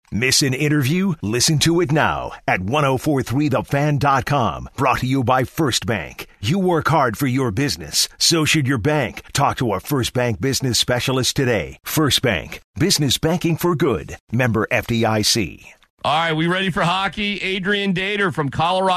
Miss an interview? Listen to it now at 1043thefan.com. Brought to you by First Bank. You work hard for your business. So should your bank. Talk to a First Bank business specialist today. First Bank. Business banking for good. Member FDIC. All right, we ready for hockey? Adrian Dater from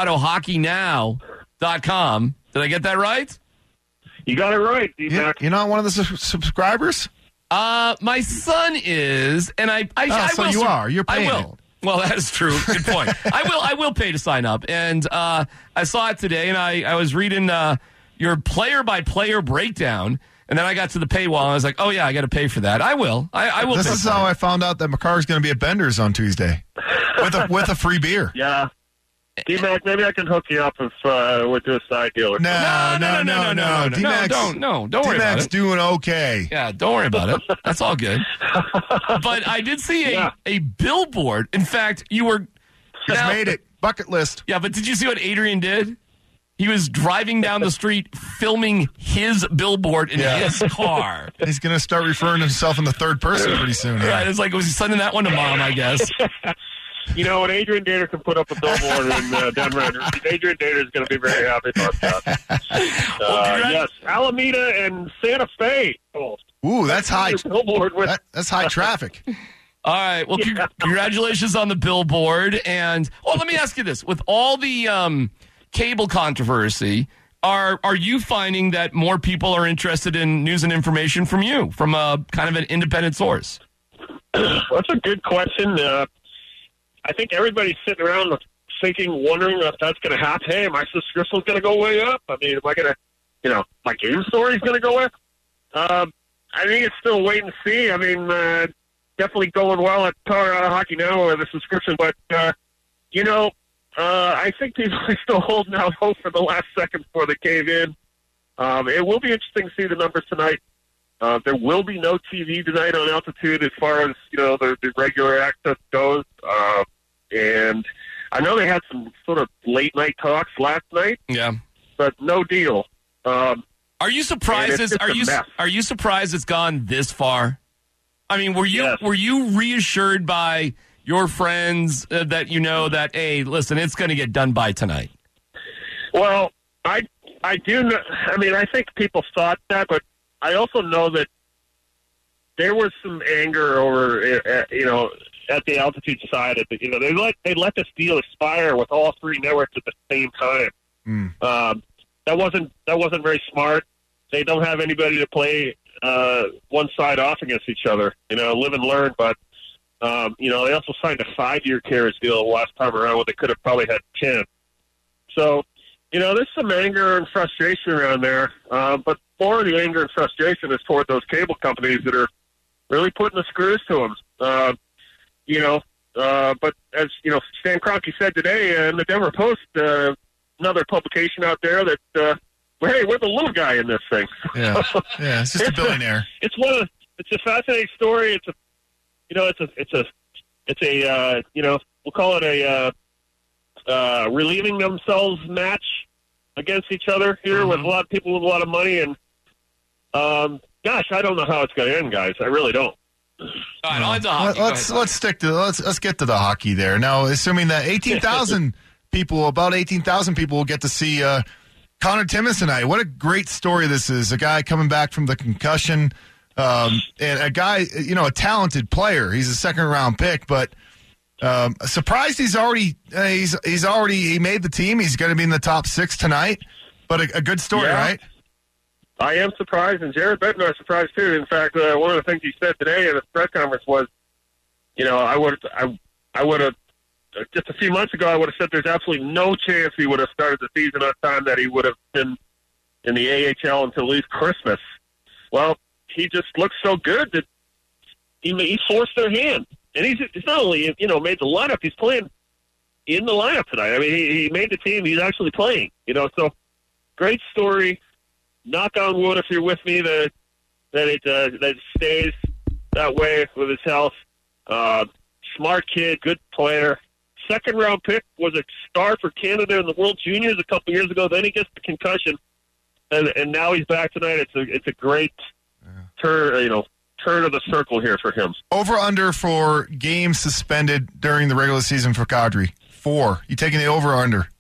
ColoradoHockeyNow.com. Did I get that right? You got it right, You're not one of the subscribers? My son is, and I so will. You are. You're paying. I will. Well, that is true. Good point. I will pay to sign up. And I saw it today, and I was reading your player-by-player breakdown, and then I got to the paywall, and I was like, oh, yeah, I got to pay for that. I will. I will. This is how I found out that McCarr's going to be at Bender's on Tuesday with a free beer. Yeah. D-Mac, maybe I can hook you up if we're doing a side deal. No. D-Max, Don't worry about D-Mac's it. doing okay. Yeah, don't worry about it. That's all good. But I did see a billboard. In fact, you were... Just made it. Bucket list. Yeah, but did you see what Adrian did? He was driving down the street filming his billboard in his car. He's going to start referring to himself in the third person pretty soon. Right, it's like, was he sending that one to Mom, I guess? You know, when Adrian Dater can put up a billboard in Denver, Adrian Dater is going to be very happy about that. Yes, Alameda and Santa Fe. Ooh, that's high. Billboard with That's high traffic. All right. Well, congratulations on the billboard. And let me ask you this: with all the cable controversy, are you finding that more people are interested in news and information from you, from a kind of an independent source? That's a good question. I think everybody's sitting around wondering if that's going to happen. Hey, my subscription's going to go way up. I mean, am I going to, my game story's going to go up? I think it's still wait and see. I mean, definitely going well at Colorado Hockey Now with the subscription, but, I think people are still holding out hope for the last second before they cave in. It will be interesting to see the numbers tonight. There will be no TV tonight on Altitude as far as, the regular access goes. And I know they had some sort of late night talks last night. Yeah. But no deal. Are you surprised are you surprised it's gone this far? I mean, were you reassured by your friends that that, hey, listen, it's going to get done by tonight? Well, I do know, I mean, I think people thought that, but I also know that there was some anger over, at the Altitude side. They let this deal expire with all three networks at the same time. That wasn't very smart. They don't have anybody to play one side off against each other. Live and learn. But they also signed a 5-year carriage deal last time around when they could have probably had 10. So there's some anger and frustration around there. But more of the anger and frustration is toward those cable companies that are really putting the screws to them. But as Stan Kroenke said today in the Denver Post, another publication out there that, hey, we're the little guy in this thing. Yeah, it's just a billionaire. It's a fascinating story. We'll call it a relieving themselves match against each other here with a lot of people with a lot of money. And gosh, I don't know how it's going to end, guys. I really don't. All right, on to hockey. Let's get to the hockey there now. Assuming that about 18,000 people will get to see Connor Timmins tonight. What a great story this is! A guy coming back from the concussion, and a guy, a talented player. He's a second-round pick, but surprised he made the team. He's going to be in the top 6 tonight. But a good story, right? I am surprised, and Jared Bednar is surprised too. In fact, one of the things he said today in his press conference was, I would have just a few months ago, I would have said there's absolutely no chance he would have started the season on time, that he would have been in the AHL until at least Christmas. Well, he just looks so good that he forced their hand, and he's not only made the lineup, he's playing in the lineup tonight. I mean, he made the team. He's actually playing. So great story. Knock on wood, if you're with me, that it stays that way with his health. Smart kid, good player. Second-round pick, was a star for Canada in the World Juniors a couple years ago. Then he gets the concussion, and now he's back tonight. It's a great turn of the circle here for him. Over under for games suspended during the regular season for Kadri. 4. You taking the over or under?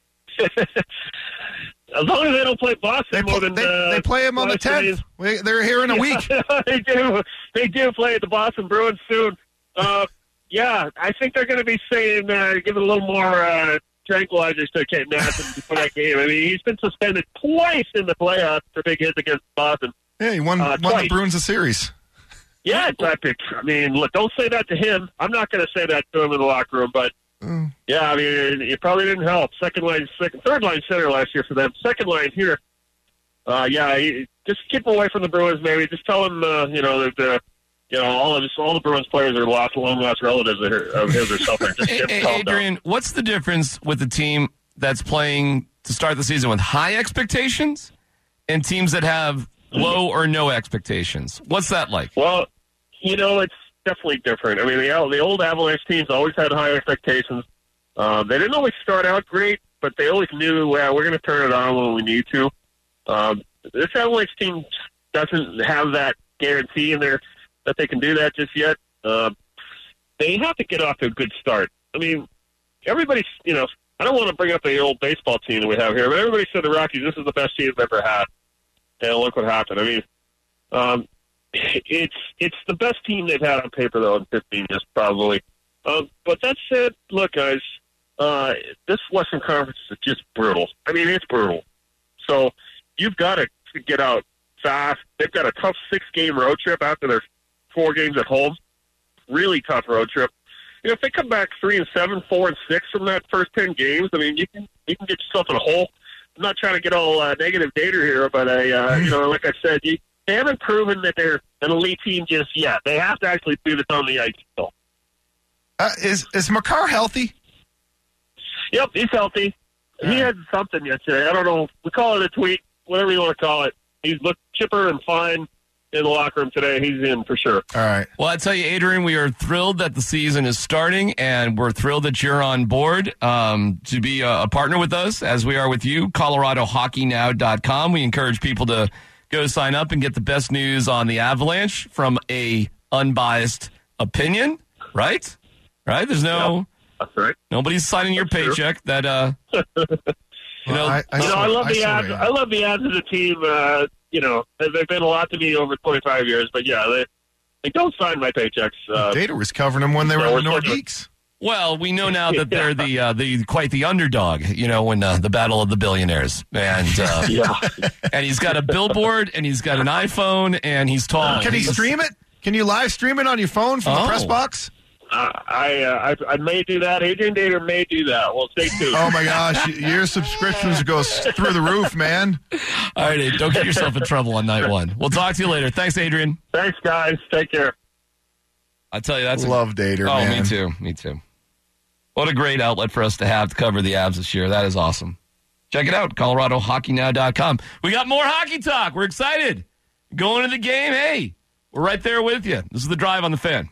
As long as they don't play Boston more than they play them on the 10th. They're here in a week. They do. They do play the Boston Bruins soon. Yeah, I think they're going to be saying giving a little more tranquilizers to Kate Madsen for that game. I mean, he's been suspended twice in the playoffs for big hits against Boston. Yeah, he won the Bruins a series. Yeah, I mean, look, don't say that to him. I'm not going to say that to him in the locker room, but yeah, I mean, it probably didn't help. Third line center last year for them. Second line here. Just keep away from the Bruins, maybe. Just tell him, that all the Bruins players are long lost relatives of his or something. Just Adrian, what's the difference with the team that's playing to start the season with high expectations and teams that have low or no expectations? What's that like? Well, it's definitely different. I mean, the old Avalanche teams always had high expectations. They didn't always start out great, but they always knew, we're going to turn it on when we need to. This Avalanche team doesn't have that guarantee in there that they can do that just yet. They have to get off to a good start. I mean, everybody's, I don't want to bring up the old baseball team that we have here, but everybody said the Rockies, this is the best team they've ever had. And look what happened. I mean, it's the best team they've had on paper, though, in 15 years, probably. But that said, look, guys, this Western Conference is just brutal. I mean, it's brutal. So you've got to get out fast. They've got a tough 6-game road trip after their 4 games at home. Really tough road trip. If they come back 3-7, 4-6 from that first 10 games, I mean, you can get yourself in a hole. I'm not trying to get all negative data here, but like I said, they haven't proven that they're an elite team just yet. They have to actually do this on the ice still. Is Makar healthy? Yep, he's healthy. He had something yesterday. I don't know. We call it a tweak, whatever you want to call it. He's looked chipper and fine in the locker room today. He's in for sure. All right. Well, I tell you, Adrian, we are thrilled that the season is starting, and we're thrilled that you're on board to be a partner with us, as we are with you, ColoradoHockeyNow.com. We encourage people to go sign up and get the best news on the Avalanche from a unbiased opinion, right? Right? There's no... That's right. Nobody's signing your paycheck. True. That I love the ads. I love the ads of the team. They've been a lot to me over 25 years, but yeah, they don't sign my paychecks. Data was covering them when they were in the Nordiques. Well, we know now that they're the quite the underdog. When the Battle of the Billionaires, and and he's got a billboard, and he's got an iPhone, and he's tall. Can he stream it? Can you live stream it on your phone from the press box? I may do that. Adrian Dater may do that. Well, stay tuned. Oh, my gosh. Your subscriptions go through the roof, man. All right, don't get yourself in trouble on night one. We'll talk to you later. Thanks, Adrian. Thanks, guys. Take care. I tell you, that's love Dater, man. Me too. What a great outlet for us to have to cover the Avs this year. That is awesome. Check it out, ColoradoHockeyNow.com. We got more hockey talk. We're excited. Going to the game, hey, we're right there with you. This is The Drive on the Fan.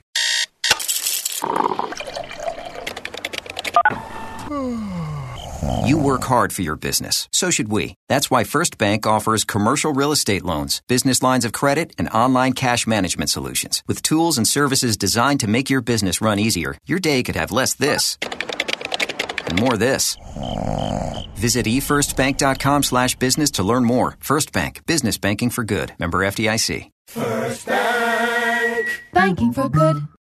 You work hard for your business. So should we. That's why First Bank offers commercial real estate loans, business lines of credit, and online cash management solutions. With tools and services designed to make your business run easier, your day could have less this and more this. Visit efirstbank.com/business to learn more. First Bank. Business banking for good. Member FDIC. First Bank. Banking for good.